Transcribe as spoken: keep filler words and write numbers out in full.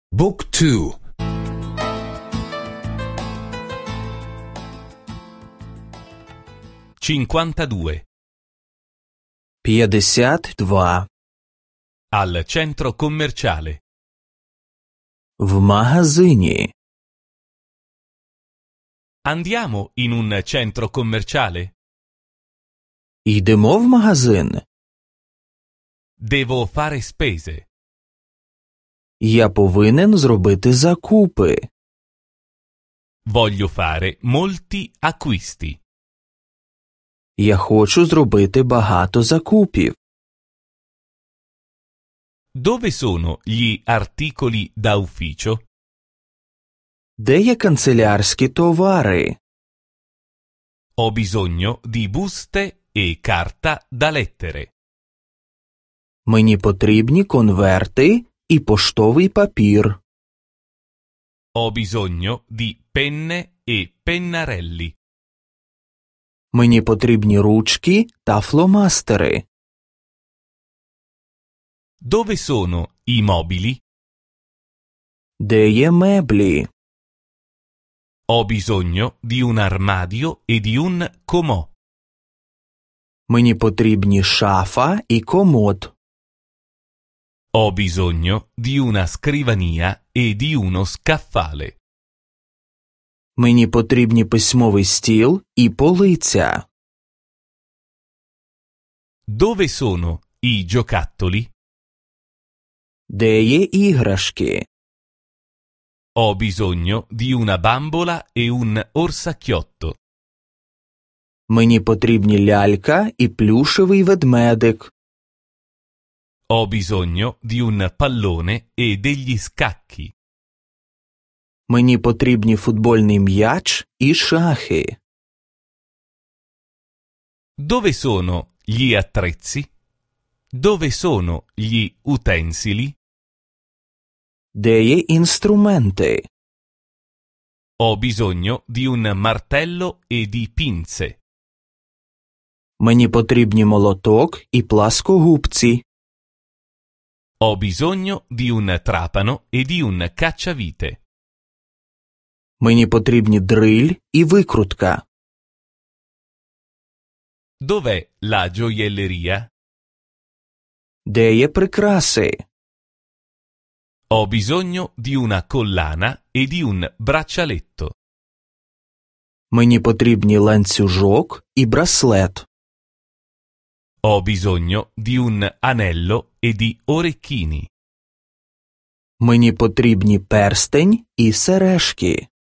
Book two. cinquantadue. пятьдесят два. Al centro commerciale. В магазині. Andiamo in un centro commerciale? Йдемо в магазин. Devo fare spese. Я повинен зробити закупи. Voglio fare molti acquisti. Я хочу зробити багато закупів. Dove sono gli articoli da ufficio? Де є канцелярські товари? Ho bisogno di buste e carta da lettere. Мені потрібні конверти і поштовий папір. Ho bisogno di penne e pennarelli. Мені потрібні ручки та фломастери. Dove sono i mobili? Де є меблі? Ho bisogno di un armadio e di un comò. Мені потрібні шафа і комод. Ho bisogno di una scrivania e di uno scaffale. Мені потрібні письмовий стіл і полиця. Dove sono i giocattoli? Де є іграшки? Ho bisogno di una bambola e un orsacchiotto. Мені потрібні лялька і плюшевий ведмедик. Ho bisogno di un pallone e degli scacchi. Мені потрібні футбольний м'яч і шахи. Dove sono gli attrezzi? Dove sono gli utensili? Де є інструменти? Ho bisogno di un martello e di pinze. Мені потрібні молоток і пласкогубці. Ho bisogno di un trapano e di un cacciavite. Мені потрібні дриль і викрутка. Dov'è la gioielleria? Де є прикраси? Ho bisogno di una collana e di un braccialetto. Мені потрібні ланцюжок і браслет. Ho bisogno di un anello e di orecchini. Мені потрібні перстень і сережки.